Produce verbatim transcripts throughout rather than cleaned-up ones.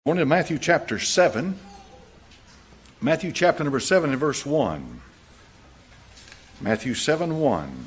Going to Matthew chapter seven. Matthew chapter number seven and verse one. Matthew seven one.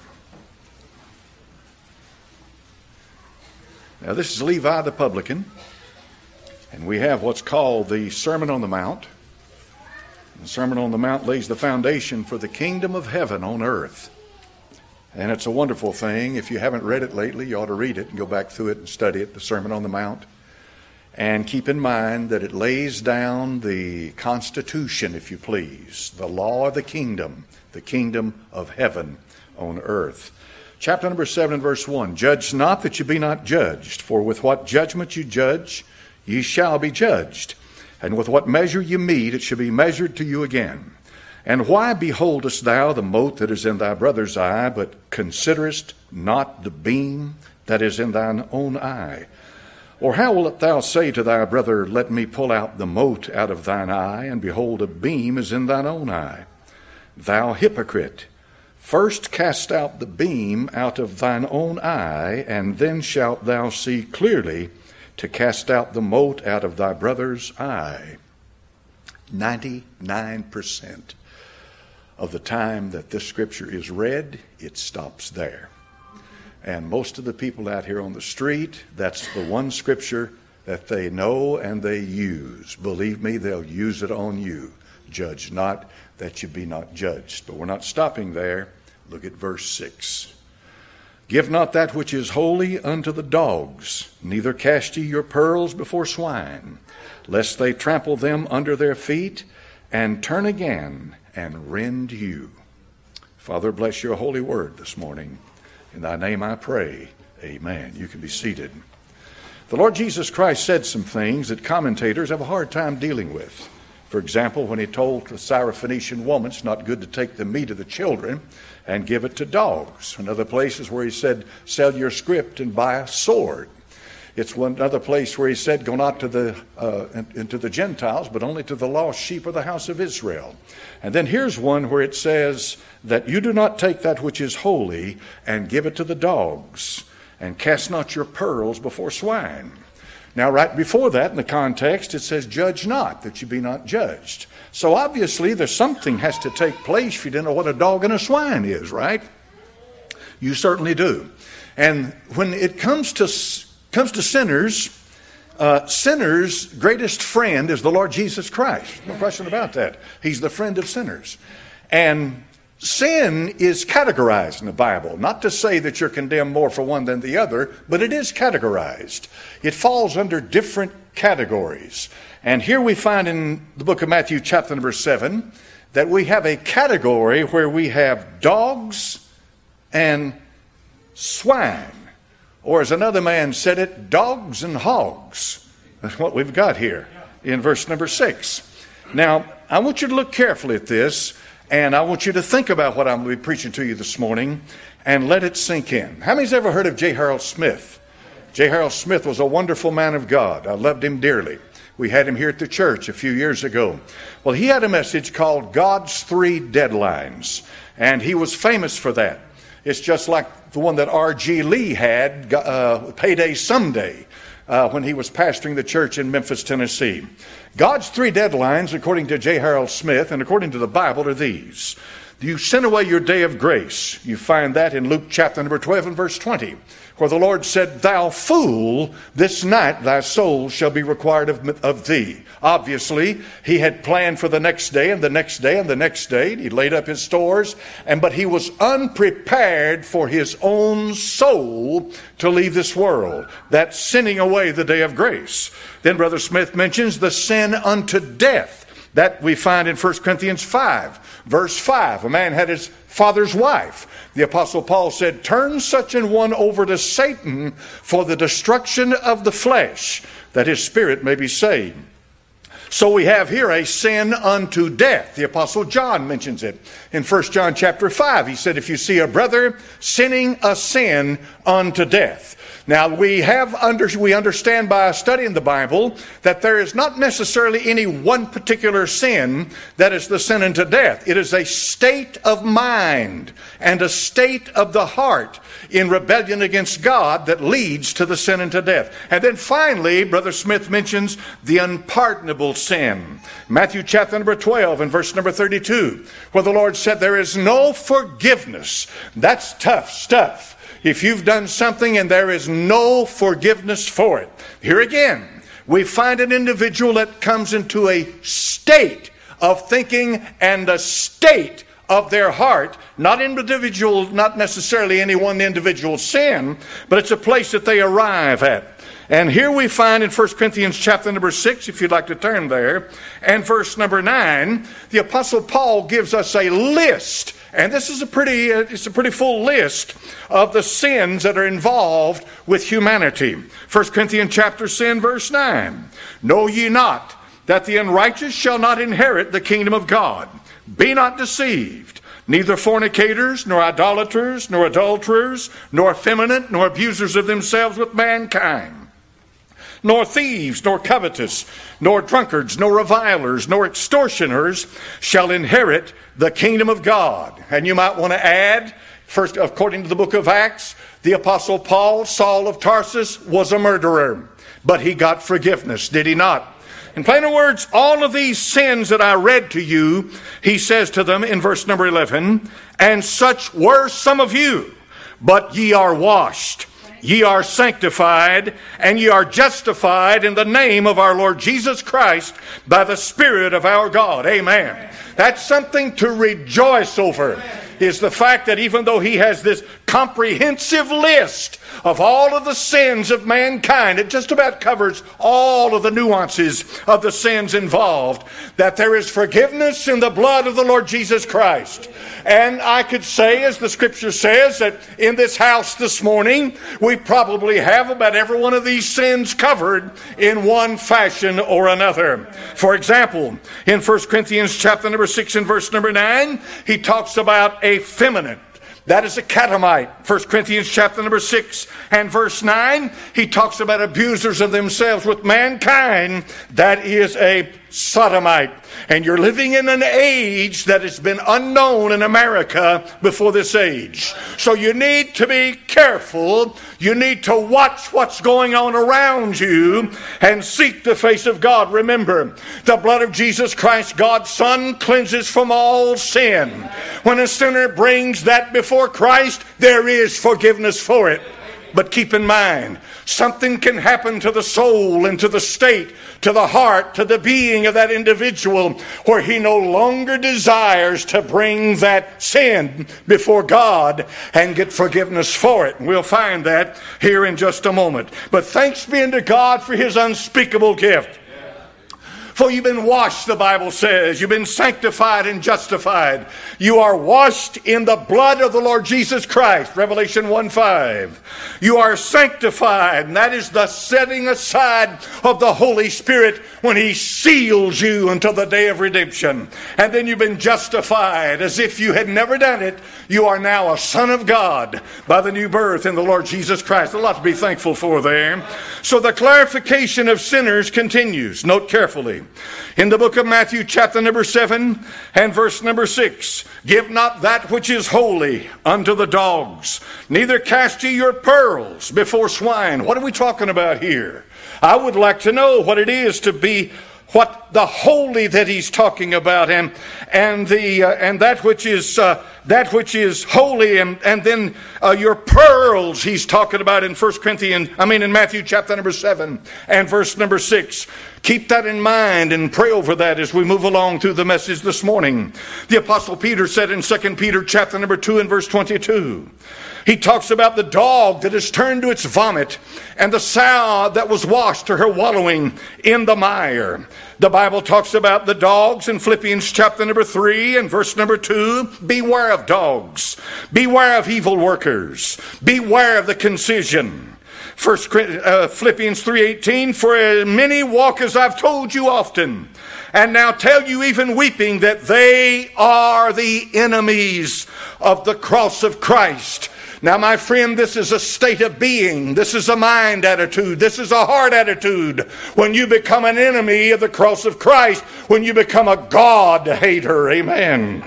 Now this is Levi the publican, and we have what's called the Sermon on the Mount. The Sermon on the Mount lays the foundation for the kingdom of heaven on earth. And it's a wonderful thing. If you haven't read it lately, you ought to read it and go back through it and study it, the Sermon on the Mount. And keep in mind that it lays down the constitution, if you please, the law of the kingdom, the kingdom of heaven on earth. Chapter number seven and verse one, judge not that you be not judged, for with what judgment you judge, ye shall be judged. And with what measure you mete, it shall be measured to you again. And why beholdest thou the mote that is in thy brother's eye, but considerest not the beam that is in thine own eye? Or how wilt thou say to thy brother, let me pull out the mote out of thine eye, and behold, a beam is in thine own eye? Thou hypocrite, first cast out the beam out of thine own eye, and then shalt thou see clearly to cast out the mote out of thy brother's eye. ninety-nine percent of the time that this scripture is read, it stops there. And most of the people out here on the street, that's the one scripture that they know and they use. Believe me, they'll use it on you. Judge not that you be not judged. But we're not stopping there. Look at verse six. Give not that which is holy unto the dogs, neither cast ye your pearls before swine, lest they trample them under their feet, and turn again and rend you. Father, bless your holy word this morning. In thy name I pray, amen. You can be seated. The Lord Jesus Christ said some things that commentators have a hard time dealing with. For example, when he told the Syrophoenician woman it's not good to take the meat of the children and give it to dogs. In other places where he said, sell your scrip and buy a sword. It's one other place where he said, go not to the uh, into the Gentiles, but only to the lost sheep of the house of Israel. And then here's one where it says that you do not take that which is holy and give it to the dogs, and cast not your pearls before swine. Now, right before that, in the context, it says, judge not, that you be not judged. So obviously, there's something has to take place if you didn't know what a dog and a swine is, right? You certainly do. And when it comes to comes to sinners, uh, sinners' greatest friend is the Lord Jesus Christ. No question about that. He's the friend of sinners. And sin is categorized in the Bible. Not to say that you're condemned more for one than the other, but it is categorized. It falls under different categories. And here we find in the book of Matthew chapter number seven that we have a category where we have dogs and swine. Or as another man said it, dogs and hogs. That's what we've got here in verse number six. Now, I want you to look carefully at this, and I want you to think about what I'm going to be preaching to you this morning and let it sink in. How many's ever heard of J. Harold Smith? J. Harold Smith was a wonderful man of God. I loved him dearly. We had him here at the church a few years ago. Well, he had a message called God's Three Deadlines, and he was famous for that. It's just like the one that R G Lee had, uh, Payday Someday, uh, when he was pastoring the church in Memphis, Tennessee. God's three deadlines, according to J. Harold Smith and according to the Bible, are these. You send away your day of grace. You find that in Luke chapter number twelve and verse twenty, where the Lord said, thou fool, this night thy soul shall be required of, of thee. Obviously, he had planned for the next day and the next day and the next day. He laid up his stores, and but he was unprepared for his own soul to leave this world. That's sending away the day of grace. Then Brother Smith mentions the sin unto death. That we find in First Corinthians five, verse five. A man had his father's wife. The Apostle Paul said, turn such an one over to Satan for the destruction of the flesh, that his spirit may be saved. So we have here a sin unto death. The Apostle John mentions it in First John chapter five. He said, if you see a brother sinning a sin unto death. Now, we have under, we understand by studying the Bible that there is not necessarily any one particular sin that is the sin unto death. It is a state of mind and a state of the heart in rebellion against God that leads to the sin unto death. And then finally, Brother Smith mentions the unpardonable sin. Matthew chapter number twelve and verse number thirty-two, where the Lord said there is no forgiveness. That's tough stuff. If you've done something and there is no forgiveness for it. Here again, we find an individual that comes into a state of thinking and a state of their heart, not individual, not necessarily any one individual sin, but it's a place that they arrive at. And here we find in First Corinthians chapter number six, if you'd like to turn there, and verse number nine, the Apostle Paul gives us a list. And this is a pretty, it's a pretty full list of the sins that are involved with humanity. First Corinthians chapter ten, verse nine. Know ye not that the unrighteous shall not inherit the kingdom of God? Be not deceived. Neither fornicators, nor idolaters, nor adulterers, nor effeminate, nor abusers of themselves with mankind, nor thieves, nor covetous, nor drunkards, nor revilers, nor extortioners shall inherit the kingdom of God. And you might want to add, first, according to the book of Acts, the Apostle Paul, Saul of Tarsus, was a murderer, but he got forgiveness, did he not? In plainer words, all of these sins that I read to you, he says to them in verse number eleven, and such were some of you, but ye are washed, ye are sanctified, and ye are justified in the name of our Lord Jesus Christ by the Spirit of our God. Amen. That's something to rejoice over, is the fact that even though he has this comprehensive list of all of the sins of mankind, it just about covers all of the nuances of the sins involved, that there is forgiveness in the blood of the Lord Jesus Christ. And I could say, as the scripture says, that in this house this morning, we probably have about every one of these sins covered in one fashion or another. For example, in First Corinthians chapter number six and verse number nine, he talks about effeminate. That is a catamite. First Corinthians chapter number six and verse nine, he talks about abusers of themselves with mankind. That is a sodomite. And you're living in an age that has been unknown in America before this age. So you need to be careful. You need to watch what's going on around you and seek the face of God. Remember, the blood of Jesus Christ, God's Son, cleanses from all sin. When a sinner brings that before Christ, there is forgiveness for it. But keep in mind, something can happen to the soul and to the state, to the heart, to the being of that individual, where he no longer desires to bring that sin before God and get forgiveness for it. And we'll find that here in just a moment. But thanks be unto God for his unspeakable gift. For you've been washed, the Bible says. You've been sanctified and justified. You are washed in the blood of the Lord Jesus Christ. Revelation one five. You are sanctified, and that is the setting aside of the Holy Spirit when he seals you until the day of redemption. And then you've been justified as if you had never done it. You are now a son of God by the new birth in the Lord Jesus Christ. A lot to be thankful for there. So the clarification of sinners continues. Note carefully. In the book of Matthew chapter number seven and verse number six, give not that which is holy unto the dogs, neither cast ye your pearls before swine. What are we talking about here? I would like to know what it is to be, what the holy that he's talking about, and and the uh, and that which is uh, that which is holy, and and then uh, your pearls he's talking about in First Corinthians, I mean in Matthew chapter number seven and verse number six. Keep that in mind and pray over that as we move along through the message this morning. The Apostle Peter said in Second Peter chapter number two and verse twenty-two. He talks about the dog that has turned to its vomit and the sow that was washed to her wallowing in the mire. The Bible talks about the dogs in Philippians chapter number three and verse number two. Beware of dogs. Beware of evil workers. Beware of the concision. First uh, Philippians three eighteen, for as many walk as I've told you often, and now tell you even weeping, that they are the enemies of the cross of Christ. Now, my friend, this is a state of being. This is a mind attitude. This is a heart attitude. When you become an enemy of the cross of Christ, when you become a God hater. Amen.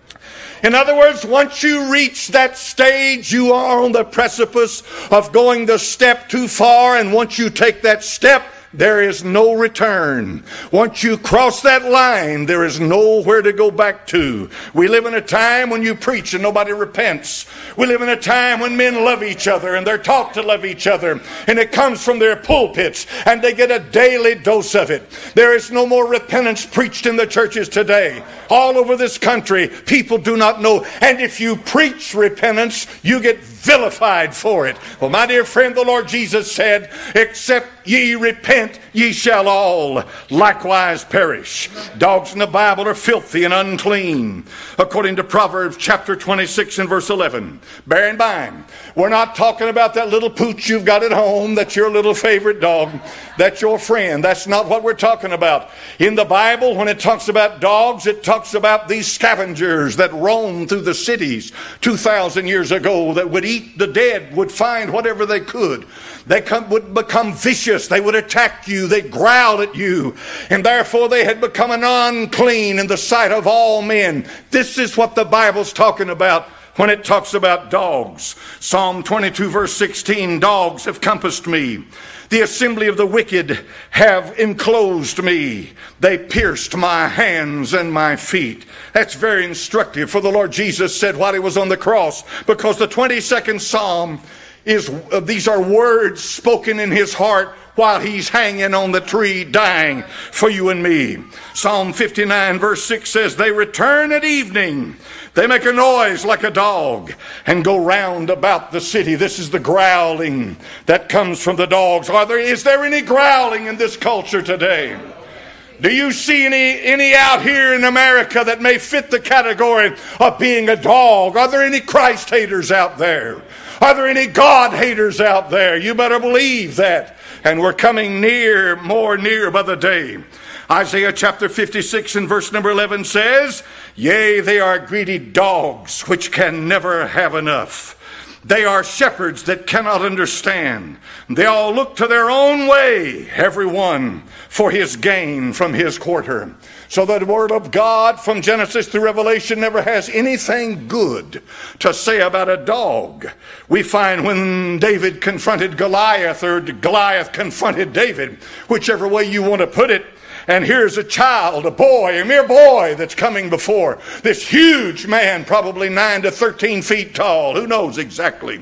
In other words, once you reach that stage, you are on the precipice of going the step too far. And once you take that step, there is no return. Once you cross that line, there is nowhere to go back to. We live in a time when you preach and nobody repents. We live in a time when men love each other and they're taught to love each other. And it comes from their pulpits and they get a daily dose of it. There is no more repentance preached in the churches today. All over this country, people do not know. And if you preach repentance, you get vilified for it. Well, my dear friend, the Lord Jesus said, except ye repent, ye shall all likewise perish. Dogs in the Bible are filthy and unclean, according to Proverbs chapter twenty-six and verse eleven. Bear in mind, we're not talking about that little pooch you've got at home, that's your little favorite dog, that's your friend. That's not what we're talking about. In the Bible, when it talks about dogs, it talks about these scavengers that roam through the cities two thousand years ago, that would eat the dead, would find whatever they could. They come, would become vicious. They would attack you. They'd growl at you. And therefore they had become an unclean in the sight of all men. This is what the Bible's talking about when it talks about dogs. Psalm twenty-two verse sixteen, dogs have compassed me. The assembly of the wicked have enclosed me. They pierced my hands and my feet. That's very instructive, for the Lord Jesus said while he was on the cross, because the twenty-second Psalm is, uh, these are words spoken in his heart while he's hanging on the tree dying for you and me. Psalm fifty-nine verse six says, they return at evening. They make a noise like a dog and go round about the city. This is the growling that comes from the dogs. Are there, is there any growling in this culture today? Do you see any, any out here in America that may fit the category of being a dog? Are there any Christ haters out there? Are there any God haters out there? You better believe that. And we're coming near, more near by the day. Isaiah chapter fifty-six and verse number eleven says, yea, they are greedy dogs which can never have enough. They are shepherds that cannot understand. They all look to their own way, every one for his gain from his quarter. So the Word of God from Genesis through Revelation never has anything good to say about a dog. We find when David confronted Goliath, or Goliath confronted David, whichever way you want to put it, and here's a child, a boy, a mere boy that's coming before this huge man, probably nine to thirteen feet tall. Who knows exactly?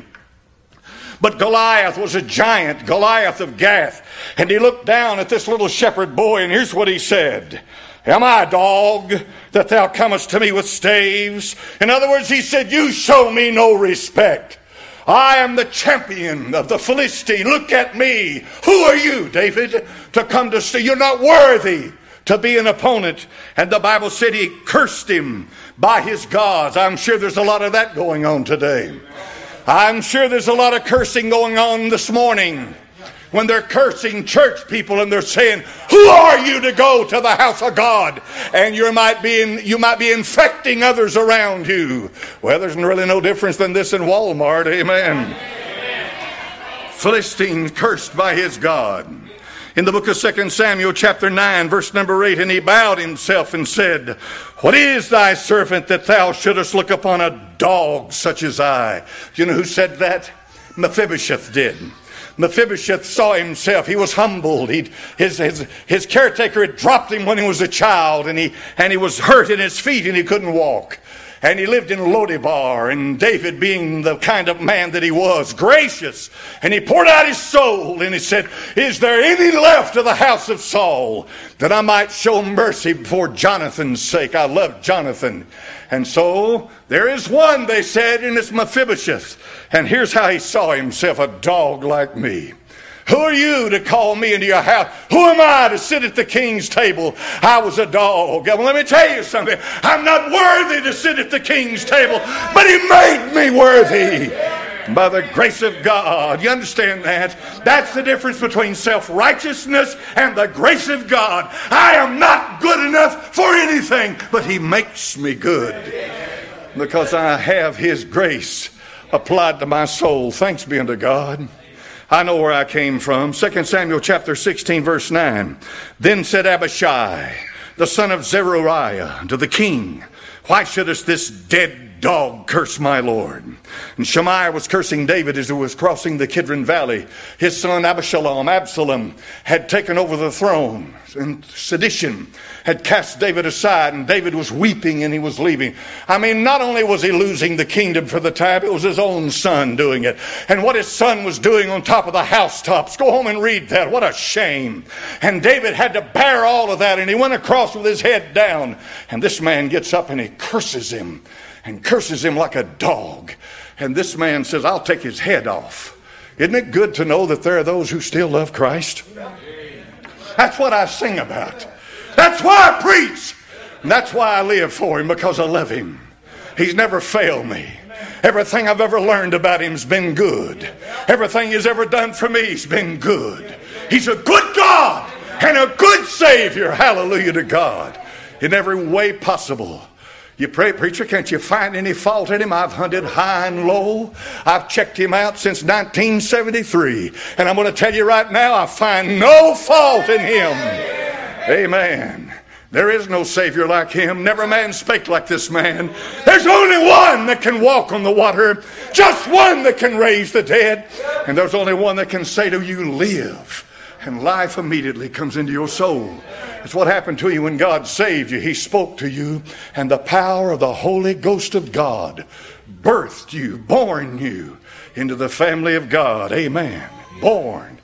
But Goliath was a giant, Goliath of Gath. And he looked down at this little shepherd boy, and here's what he said. Am I a dog that thou comest to me with staves? In other words, he said, you show me no respect. I am the champion of the Philistine. Look at me. Who are you, David, to come to see? You're not worthy to be an opponent. And the Bible said he cursed him by his gods. I'm sure there's a lot of that going on today. I'm sure there's a lot of cursing going on this morning, when they're cursing church people and they're saying, who are you to go to the house of God? And you might be in, you might be infecting others around you. Well, there's really no difference than this in Walmart. Amen. Amen. Philistine cursed by his God. In the book of Second Samuel chapter nine verse number eight, and he bowed himself and said, what is thy servant that thou shouldest look upon a dog such as I? Do you know who said that? Mephibosheth did. Mephibosheth saw himself. He was humbled. He'd, his, his, his caretaker had dropped him when he was a child, and he, and he was hurt in his feet and he couldn't walk. And he lived in Lodebar, and David, being the kind of man that he was, gracious, and he poured out his soul, and he said, is there any left of the house of Saul that I might show mercy for Jonathan's sake? I love Jonathan. And so there is one, they said, and it's Mephibosheth. And here's how he saw himself, a dog like me. Who are you to call me into your house? Who am I to sit at the king's table? I was a dog. Well, let me tell you something. I'm not worthy to sit at the king's table, but he made me worthy by the grace of God. You understand that? That's the difference between self-righteousness and the grace of God. I am not good enough for anything, but he makes me good because I have his grace applied to my soul. Thanks be unto God. I know where I came from. Second Samuel chapter sixteen, verse nine. Then said Abishai, the son of Zeruiah, to the king, why shouldest this dead dog curse my Lord? And Shemaiah was cursing David as he was crossing the Kidron Valley. His son Absalom, Absalom had taken over the throne, and sedition had cast David aside, and David was weeping and he was leaving. I mean, not only was he losing the kingdom for the time, it was his own son doing it. And what his son was doing on top of the housetops, go home and read that. What a shame. And David had to bear all of that, and he went across with his head down. And this man gets up and he curses him. And curses him like a dog. And this man says, I'll take his head off. Isn't it good to know that there are those who still love Christ? That's what I sing about. That's why I preach. And that's why I live for him, because I love him. He's never failed me. Everything I've ever learned about him's been good. Everything he's ever done for me has been good. He's a good God and a good Savior. Hallelujah to God. In every way possible. You pray, preacher, can't you find any fault in him? I've hunted high and low. I've checked him out since nineteen seventy-three. And I'm going to tell you right now, I find no fault in him. Amen. There is no Savior like him. Never man spake like this man. There's only one that can walk on the water. Just one that can raise the dead. And there's only one that can say to you, live. And life immediately comes into your soul. It's what happened to you when God saved you. He spoke to you, and the power of the Holy Ghost of God birthed you, born you into the family of God. Amen. Born,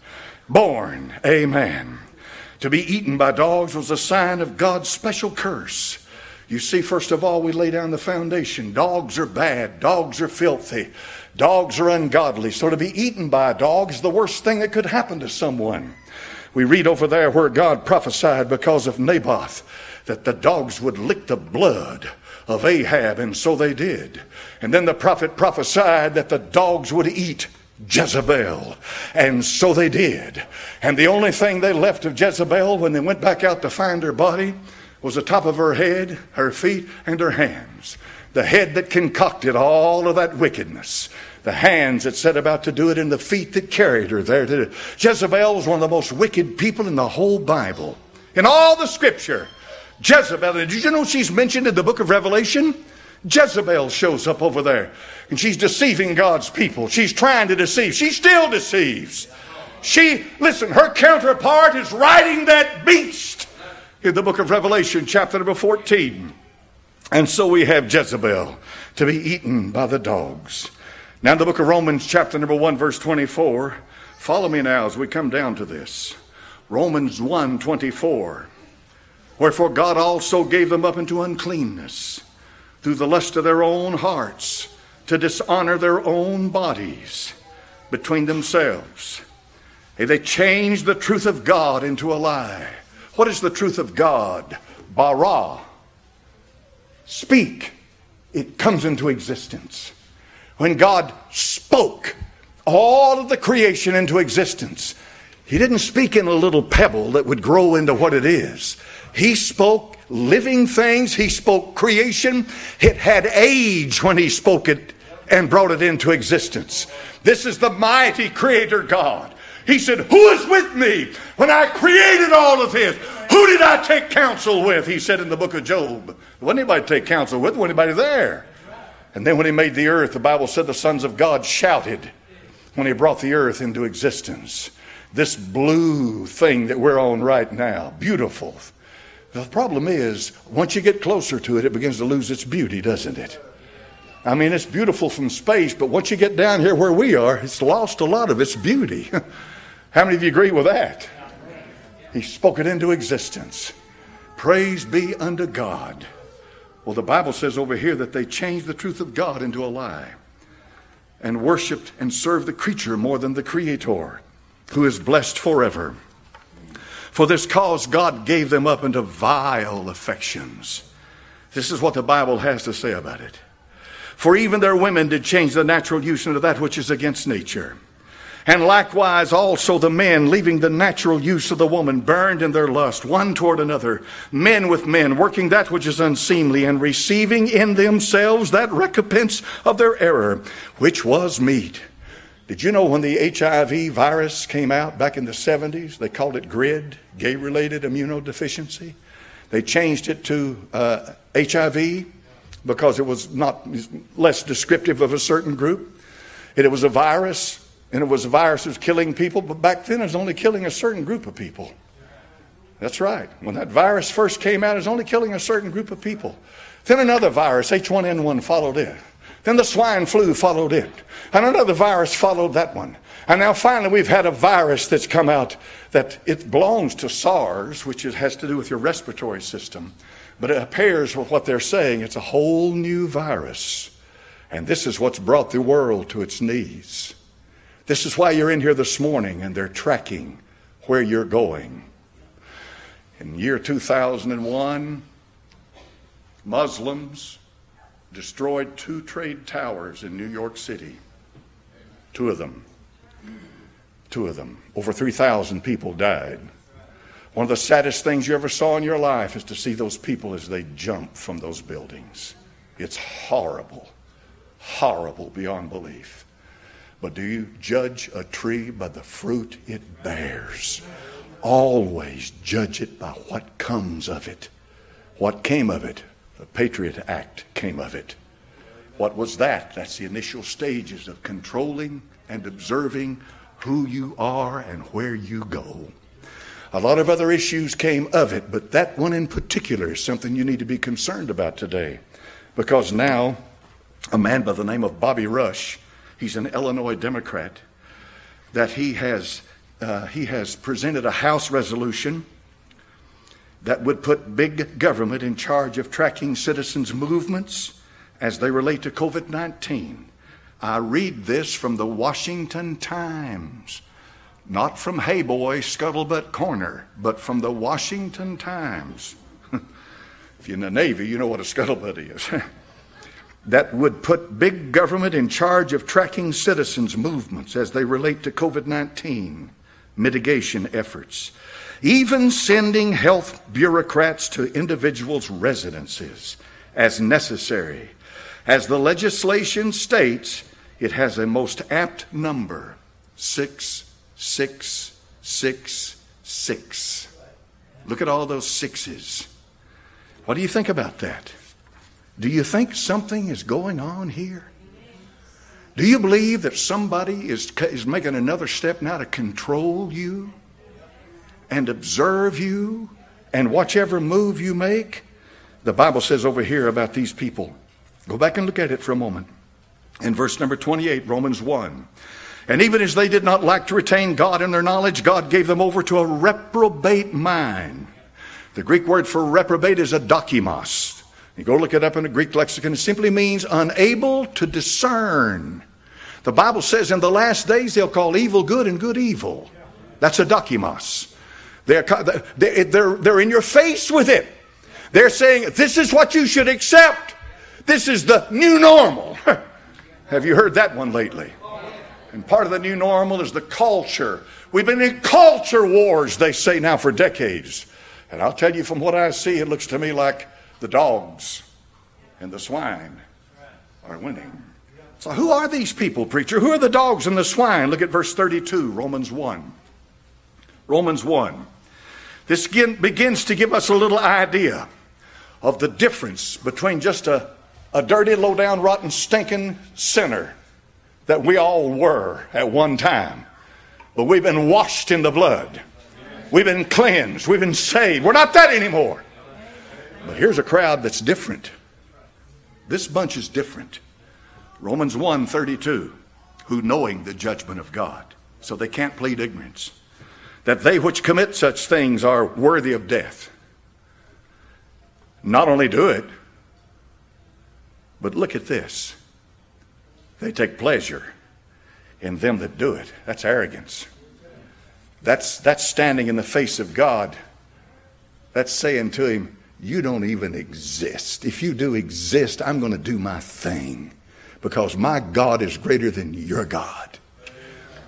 born. Amen. To be eaten by dogs was a sign of God's special curse. You see, first of all, we lay down the foundation. Dogs are bad. Dogs are filthy. Dogs are ungodly. So to be eaten by a dog is the worst thing that could happen to someone. We read over there where God prophesied because of Naboth that the dogs would lick the blood of Ahab, and so they did. And then the prophet prophesied that the dogs would eat Jezebel, and so they did. And the only thing they left of Jezebel when they went back out to find her body was the top of her head, her feet, and her hands. The head that concocted all of that wickedness. The hands that set about to do it, and the feet that carried her there to do it. Jezebel was one of the most wicked people in the whole Bible. In all the scripture, Jezebel, did you know she's mentioned in the book of Revelation? Jezebel shows up over there, and she's deceiving God's people. She's trying to deceive. She still deceives. She, listen, her counterpart is riding that beast in the book of Revelation, chapter number fourteen. And so we have Jezebel to be eaten by the dogs. Now in the book of Romans, chapter number one, verse twenty-four. Follow me now as we come down to this. Romans one, twenty-four. Wherefore God also gave them up into uncleanness through the lust of their own hearts, to dishonor their own bodies between themselves. And they changed the truth of God into a lie. What is the truth of God? Bara. Speak. It comes into existence. When God spoke all of the creation into existence, he didn't speak in a little pebble that would grow into what it is. He spoke living things. He spoke creation. It had age when he spoke it and brought it into existence. This is the mighty creator God. He said, who is with me when I created all of this? Who did I take counsel with? He said in the book of Job. There wasn't anybody to take counsel with. There wasn't anybody there. And then when he made the earth, the Bible said the sons of God shouted when he brought the earth into existence. This blue thing that we're on right now, beautiful. The problem is, once you get closer to it, it begins to lose its beauty, doesn't it? I mean, it's beautiful from space, but once you get down here where we are, it's lost a lot of its beauty. How many of you agree with that? He spoke it into existence. Praise be unto God. Well, the Bible says over here that they changed the truth of God into a lie and worshiped and served the creature more than the Creator, who is blessed forever. For this cause God gave them up into vile affections. This is what the Bible has to say about it. For even their women did change the natural use into that which is against nature. And likewise also the men, leaving the natural use of the woman, burned in their lust, one toward another, men with men, working that which is unseemly, and receiving in themselves that recompense of their error, which was meet. Did you know when the H I V virus came out back in the seventies, they called it GRID, gay-related immunodeficiency? They changed it to uh, H I V because it was not less descriptive of a certain group. And it was a virus. And it was a virus that was killing people, but back then it was only killing a certain group of people. That's right. When that virus first came out, it was only killing a certain group of people. Then another virus, H one N one, followed it. Then the swine flu followed it. And another virus followed that one. And now finally we've had a virus that's come out that it belongs to SARS, which is, has to do with your respiratory system. But it appears with what they're saying, it's a whole new virus. And this is what's brought the world to its knees. This is why you're in here this morning and they're tracking where you're going. In the year two thousand one, Muslims destroyed two trade towers in New York City. Two of them. Two of them. Over three thousand people died. One of the saddest things you ever saw in your life is to see those people as they jump from those buildings. It's horrible. Horrible beyond belief. But do you judge a tree by the fruit it bears? Always judge it by what comes of it. What came of it? The Patriot Act came of it. What was that? That's the initial stages of controlling and observing who you are and where you go. A lot of other issues came of it, but that one in particular is something you need to be concerned about today. Because now, a man by the name of Bobby Rush, he's an Illinois Democrat, that he has uh, he has presented a House resolution that would put big government in charge of tracking citizens' movements as they relate to COVID nineteen. I read this from the Washington Times, not from Hey Boy, Scuttlebutt Corner, but from the Washington Times. If you're in the Navy, you know what a scuttlebutt is. That would put big government in charge of tracking citizens' movements as they relate to COVID nineteen mitigation efforts, even sending health bureaucrats to individuals' residences as necessary. As the legislation states, it has a most apt number, six, six, six, six. Look at all those sixes. What do you think about that? Do you think something is going on here? Do you believe that somebody is, is making another step now to control you and observe you and watch every move you make? The Bible says over here about these people. Go back and look at it for a moment. In verse number twenty-eight, Romans one. And even as they did not like to retain God in their knowledge, God gave them over to a reprobate mind. The Greek word for reprobate is adokimos. You go look it up in the Greek lexicon. It simply means unable to discern. The Bible says in the last days they'll call evil good and good evil. That's adokimos. They're, they're, they're in your face with it. They're saying, this is what you should accept. This is the new normal. Have you heard that one lately? And part of the new normal is the culture. We've been in culture wars, they say now, for decades. And I'll tell you from what I see, it looks to me like the dogs and the swine are winning. So who are these people, preacher? Who are the dogs and the swine? Look at verse thirty-two, Romans one. Romans one. This begins to give us a little idea of the difference between just a, a dirty, low-down, rotten, stinking sinner that we all were at one time. But we've been washed in the blood. We've been cleansed. We've been saved. We're not that anymore. But here's a crowd that's different. This bunch is different. Romans one thirty-two, who knowing the judgment of God, so they can't plead ignorance, that they which commit such things are worthy of death. Not only do it, but look at this. They take pleasure in them that do it. That's arrogance. That's, that's standing in the face of God. That's saying to him, you don't even exist. If you do exist, I'm going to do my thing, because my God is greater than your God.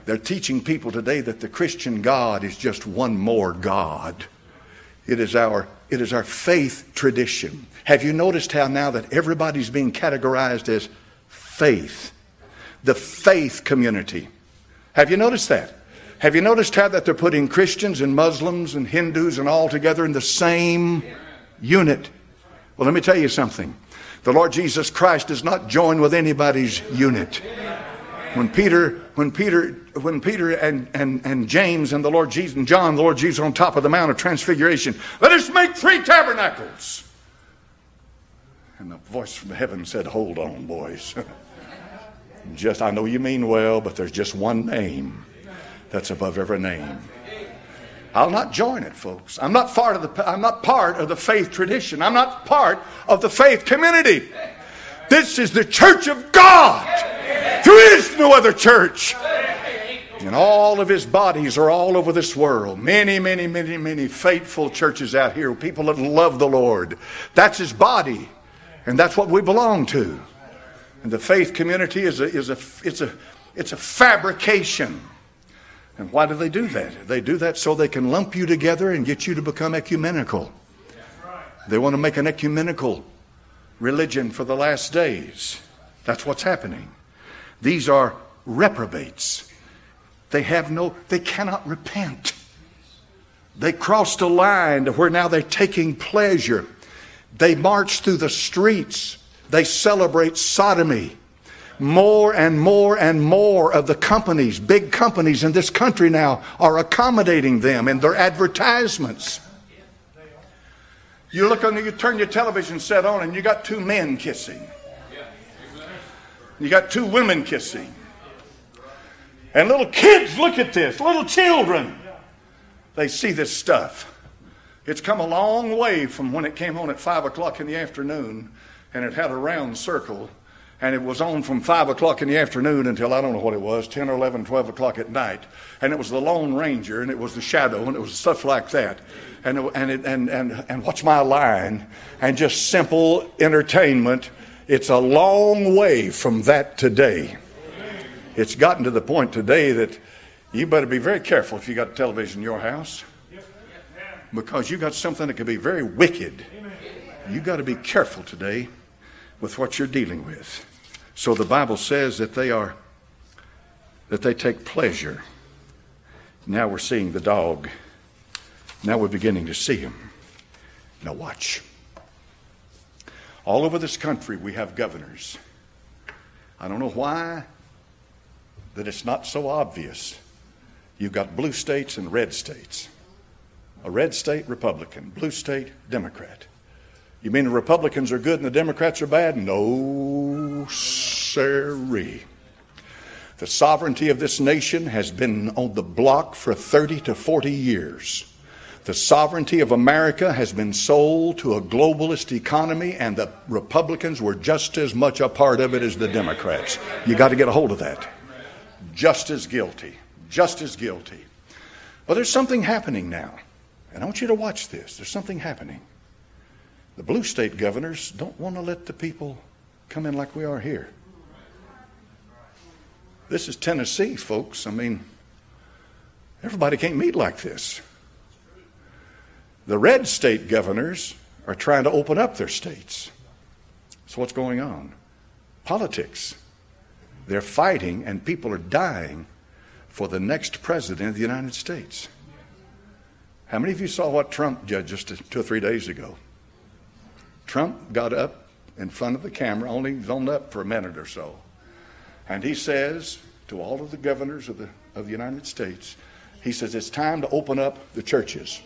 They're teaching people today that the Christian God is just one more God. It is our, it is our faith tradition. Have you noticed how now that everybody's being categorized as faith? The faith community. Have you noticed that? Have you noticed how that they're putting Christians and Muslims and Hindus and all together in the same unit? Well, let me tell you something. The Lord Jesus Christ does not join with anybody's unit. When Peter, when Peter, when Peter and, and, and James and the Lord Jesus and John, the Lord Jesus on top of the Mount of Transfiguration, let us make three tabernacles. And the voice from heaven said, hold on, boys. Just, I know you mean well, but there's just one name that's above every name. I'll not join it, folks. I'm not part of the, I'm not part of the faith tradition. I'm not part of the faith community. This is the church of God. There is no other church. And all of his bodies are all over this world. Many, many, many, many faithful churches out here. People that love the Lord. That's his body. And that's what we belong to. And the faith community is a, is a, it's a, it's a fabrication. And why do they do that? They do that so they can lump you together and get you to become ecumenical. They want to make an ecumenical religion for the last days. That's what's happening. These are reprobates. They have no, they cannot repent. They crossed a line to where now they're taking pleasure. They march through the streets. They celebrate sodomy. More and more and more of the companies, big companies in this country now, are accommodating them in their advertisements. You look on, you turn your television set on, and you got two men kissing. You got two women kissing. And little kids look at this. Little children. They see this stuff. It's come a long way from when it came on at five o'clock in the afternoon, and it had a round circle. And it was on from five o'clock in the afternoon until I don't know what it was, ten or eleven, twelve o'clock at night. And it was the Lone Ranger, and it was the Shadow, and it was stuff like that. And it, and, it, and, and, and Watch My Line, and just simple entertainment. It's a long way from that today. It's gotten to the point today that you better be very careful if you got a television in your house. Because you got something that could be very wicked. You got to be careful today with what you're dealing with. So the Bible says that they are, that they take pleasure. Now we're seeing the dog. Now we're beginning to see him. Now watch. All over this country we have governors. I don't know why that it's not so obvious. You've got blue states and red states. A red state, Republican. Blue state, Democrat. You mean the Republicans are good and the Democrats are bad? No, sirree. The sovereignty of this nation has been on the block for thirty to forty years. The sovereignty of America has been sold to a globalist economy, and the Republicans were just as much a part of it as the Democrats. You got to get a hold of that. Just as guilty. Just as guilty. But there's something happening now. And I want you to watch this. There's something happening. The blue state governors don't want to let the people come in like we are here. This is Tennessee, folks. I mean, everybody can't meet like this. The red state governors are trying to open up their states. So what's going on? Politics. They're fighting, and people are dying for the next president of the United States. How many of you saw what Trump did just two or three days ago? Trump got up in front of the camera, only was on up for a minute or so, and he says to all of the governors of the of the United States, he says it's time to open up the churches.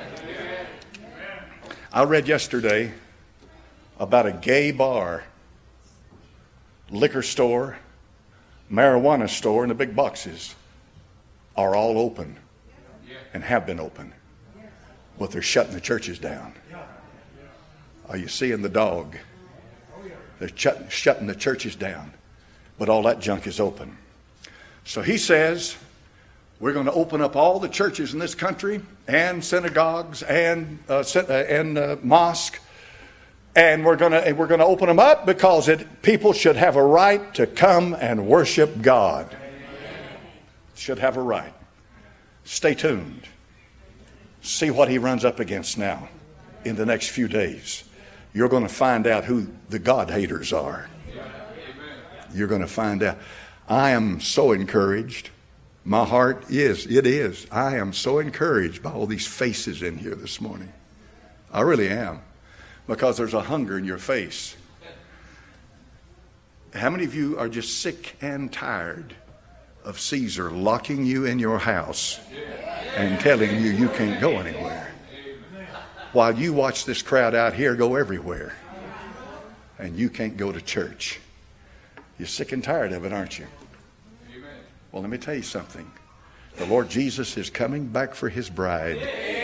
I read yesterday about a gay bar, liquor store, marijuana store, and the big boxes are all open and have been open, but they're shutting the churches down. Are you seeing the dog? They're shutting, shutting the churches down, but all that junk is open. So he says, we're going to open up all the churches in this country and synagogues and uh, and uh, mosques, and we're going to we're going to open them up because it, people should have a right to come and worship God. should have a right. Stay tuned. See what he runs up against now in the next few days. You're going to find out who the God haters are. You're going to find out. I am so encouraged. My heart is, it is. I am so encouraged by all these faces in here this morning. I really am. Because there's a hunger in your face. How many of you are just sick and tired of Caesar locking you in your house and telling you you can't go anywhere, while you watch this crowd out here go everywhere and you can't go to church? You're sick and tired of it, aren't you? Well, let me tell you something. The Lord Jesus is coming back for his bride.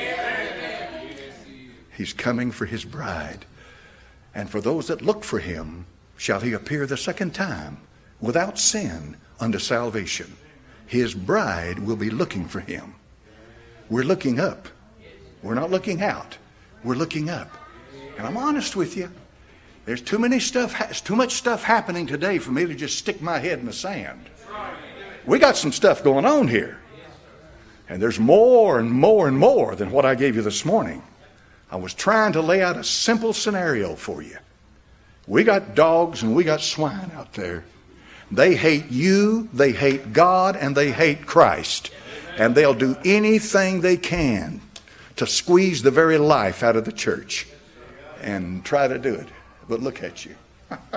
He's coming for his bride. And for those that look for him, shall he appear the second time without sin unto salvation. His bride will be looking for him. We're looking up. We're not looking out. We're looking up. And I'm honest with you. There's too many stuff, too much stuff happening today for me to just stick my head in the sand. We got some stuff going on here. And there's more and more and more than what I gave you this morning. I was trying to lay out a simple scenario for you. We got dogs and we got swine out there. They hate you, they hate God, and they hate Christ. And they'll do anything they can to squeeze the very life out of the church and try to do it. But look at you.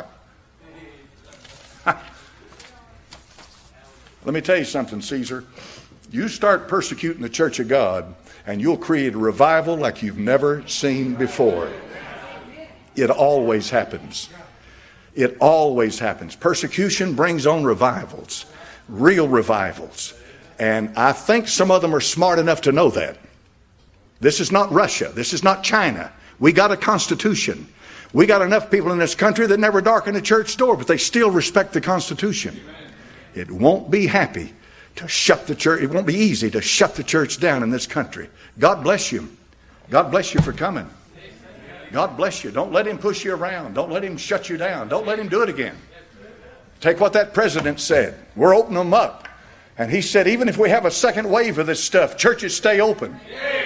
Let me tell you something, Caesar. You start persecuting the church of God and you'll create a revival like you've never seen before. It always happens. It always happens. Persecution brings on revivals, real revivals. And I think some of them are smart enough to know that. This is not Russia. This is not China. We got a constitution. We got enough people in this country that never darken a church door, but they still respect the Constitution. It won't be happy to shut the church. It won't be easy to shut the church down in this country. God bless you. God bless you for coming. God bless you. Don't let him push you around. Don't let him shut you down. Don't let him do it again. Take what that president said. We're opening them up. And he said, even if we have a second wave of this stuff, churches stay open.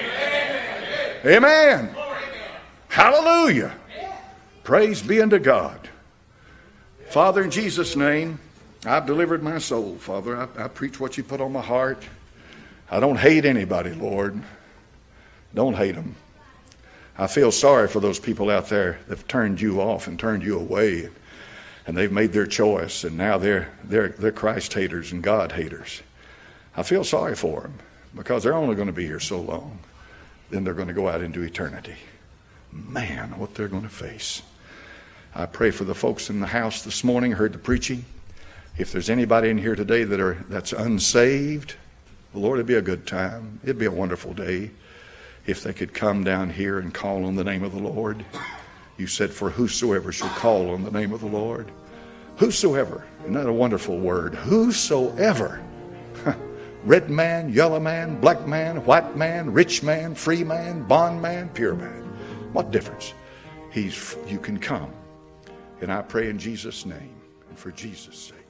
Amen. Amen. Hallelujah. Praise be unto God. Father, in Jesus' name, I've delivered my soul, Father. I, I preach what you put on my heart. I don't hate anybody, Lord. Don't hate them. I feel sorry for those people out there that have turned you off and turned you away. And they've made their choice. And now they're, they're, they're Christ haters and God haters. I feel sorry for them because they're only going to be here so long. Then they're going to go out into eternity. Man, what they're going to face. I pray for the folks in the house this morning, heard the preaching. If there's anybody in here today that are that's unsaved, Lord, it'd be a good time. It'd be a wonderful day if they could come down here and call on the name of the Lord. You said, for whosoever shall call on the name of the Lord. Whosoever. Isn't that a wonderful word? Whosoever. Red man, yellow man, black man, white man, rich man, free man, bond man, pure man. What difference? He's, you can come. And I pray in Jesus' name and for Jesus' sake.